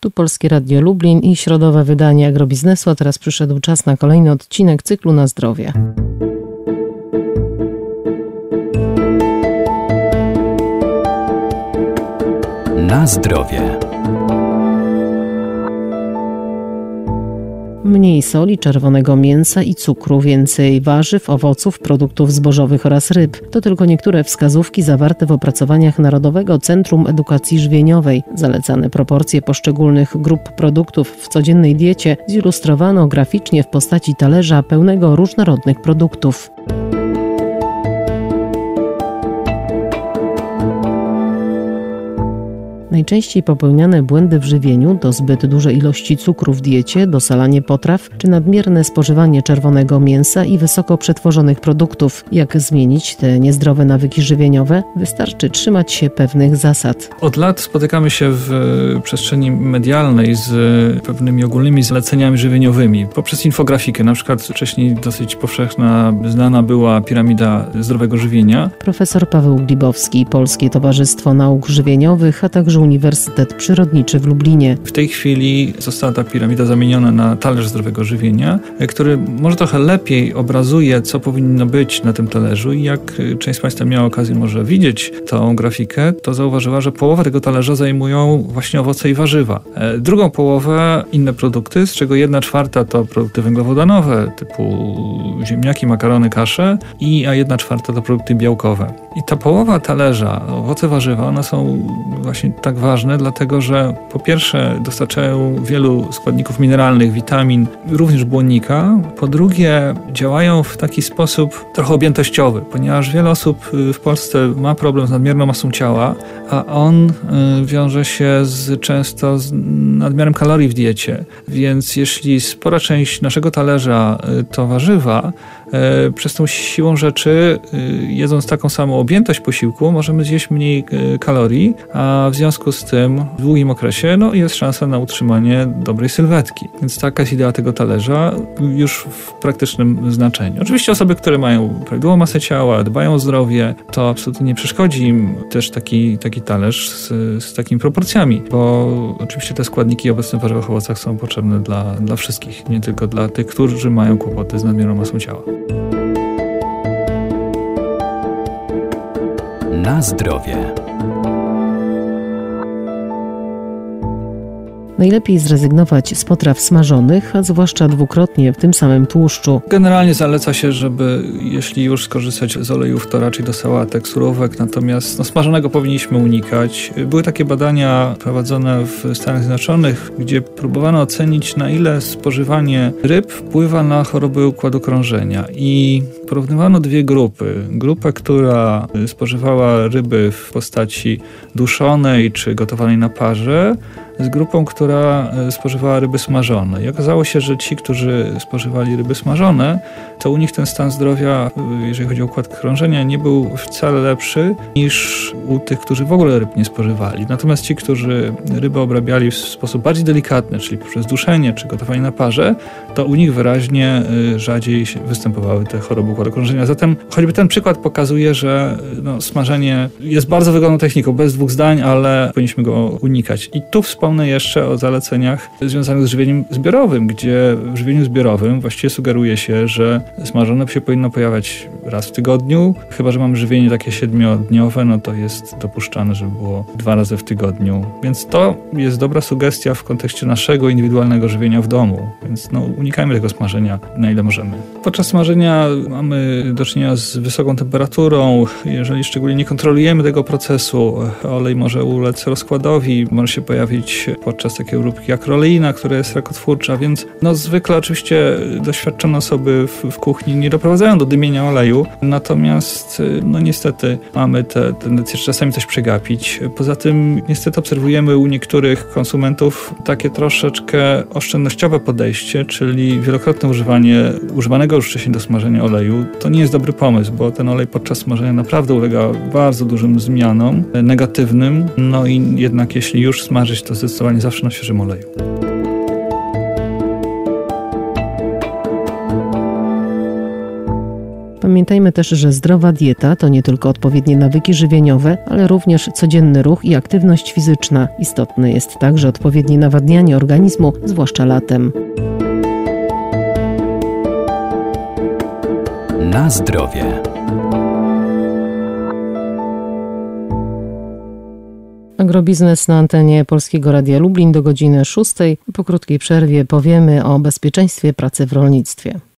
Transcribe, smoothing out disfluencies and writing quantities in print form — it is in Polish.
Tu Polskie Radio Lublin i środowe wydanie Agrobiznesu, a teraz przyszedł czas na kolejny odcinek cyklu Na zdrowie. Na zdrowie. Mniej soli, czerwonego mięsa i cukru, więcej warzyw, owoców, produktów zbożowych oraz ryb. To tylko niektóre wskazówki zawarte w opracowaniach Narodowego Centrum Edukacji Żywieniowej. Zalecane proporcje poszczególnych grup produktów w codziennej diecie zilustrowano graficznie w postaci talerza pełnego różnorodnych produktów. Najczęściej popełniane błędy w żywieniu to zbyt duże ilości cukru w diecie, dosalanie potraw czy nadmierne spożywanie czerwonego mięsa i wysoko przetworzonych produktów. Jak zmienić te niezdrowe nawyki żywieniowe? Wystarczy trzymać się pewnych zasad. Od lat spotykamy się w przestrzeni medialnej z pewnymi ogólnymi zaleceniami żywieniowymi poprzez infografikę. Na przykład wcześniej dosyć powszechna, znana była piramida zdrowego żywienia. Profesor Paweł Glibowski, Polskie Towarzystwo Nauk Żywieniowych, a także Uniwersytet Przyrodniczy w Lublinie. W tej chwili została ta piramida zamieniona na talerz zdrowego żywienia, który może trochę lepiej obrazuje, co powinno być na tym talerzu i jak część z Państwa miała okazję może widzieć tą grafikę, to zauważyła, że połowę tego talerza zajmują właśnie owoce i warzywa. Drugą połowę inne produkty, z czego 1/4 to produkty węglowodanowe typu ziemniaki, makarony, kasze, a 1/4 to produkty białkowe. I ta połowa talerza, owoce, warzywa, one są właśnie tak ważne, dlatego że po pierwsze dostarczają wielu składników mineralnych, witamin, również błonnika. Po drugie działają w taki sposób trochę objętościowy, ponieważ wiele osób w Polsce ma problem z nadmierną masą ciała, a on wiąże się często z nadmiarem kalorii w diecie. Więc jeśli spora część naszego talerza to warzywa, przez tą siłą rzeczy, jedząc taką samą objętość posiłku, możemy zjeść mniej kalorii, a w związku z tym w długim okresie jest szansa na utrzymanie dobrej sylwetki. Więc taka jest idea tego talerza już w praktycznym znaczeniu. Oczywiście osoby, które mają prawidłową masę ciała, dbają o zdrowie, to absolutnie nie przeszkodzi im też taki talerz z takimi proporcjami, bo oczywiście te składniki obecne w warzywach, owocach są potrzebne dla wszystkich, nie tylko dla tych, którzy mają kłopoty z nadmierną masą ciała. Na zdrowie. Najlepiej zrezygnować z potraw smażonych, a zwłaszcza dwukrotnie w tym samym tłuszczu. Generalnie zaleca się, żeby jeśli już skorzystać z olejów, to raczej do sałatek, surówek, natomiast smażonego powinniśmy unikać. Były takie badania prowadzone w Stanach Zjednoczonych, gdzie próbowano ocenić, na ile spożywanie ryb wpływa na choroby układu krążenia i porównywano dwie grupy. Grupę, która spożywała ryby w postaci duszonej czy gotowanej na parze, z grupą, która spożywała ryby smażone. I okazało się, że ci, którzy spożywali ryby smażone, to u nich ten stan zdrowia, jeżeli chodzi o układ krążenia, nie był wcale lepszy niż u tych, którzy w ogóle ryb nie spożywali. Natomiast ci, którzy rybę obrabiali w sposób bardziej delikatny, czyli poprzez duszenie czy gotowanie na parze, to u nich wyraźnie rzadziej występowały te choroby układu krążenia. Zatem choćby ten przykład pokazuje, że smażenie jest bardzo wygodną techniką, bez dwóch zdań, ale powinniśmy go unikać. I tu wspomnę jeszcze o zaleceniach związanych z żywieniem zbiorowym, gdzie w żywieniu zbiorowym właściwie sugeruje się, że smażone się powinno pojawiać raz w tygodniu, chyba że mamy żywienie takie 7-dniowe, to jest dopuszczane, żeby było 2 razy w tygodniu. Więc to jest dobra sugestia w kontekście naszego indywidualnego żywienia w domu. Więc unikajmy tego smażenia na ile możemy. Podczas smażenia mamy do czynienia z wysoką temperaturą. Jeżeli szczególnie nie kontrolujemy tego procesu, olej może ulec rozkładowi, może się pojawić podczas takiej obróbki akroleina, która jest rakotwórcza, więc zwykle oczywiście doświadczone osoby w kuchni nie doprowadzają do dymienia oleju, natomiast niestety mamy tę tendencję czasami coś przegapić. Poza tym niestety obserwujemy u niektórych konsumentów takie troszeczkę oszczędnościowe podejście, czyli wielokrotne używanie używanego już wcześniej do smażenia oleju. To nie jest dobry pomysł, bo ten olej podczas smażenia naprawdę ulega bardzo dużym zmianom negatywnym, i jednak jeśli już smażyć, to zdecydowanie zawsze na świeżym oleju. Pamiętajmy też, że zdrowa dieta to nie tylko odpowiednie nawyki żywieniowe, ale również codzienny ruch i aktywność fizyczna. Istotne jest także odpowiednie nawadnianie organizmu, zwłaszcza latem. Na zdrowie. Agrobiznes na antenie Polskiego Radia Lublin do godziny 6. Po krótkiej przerwie powiemy o bezpieczeństwie pracy w rolnictwie.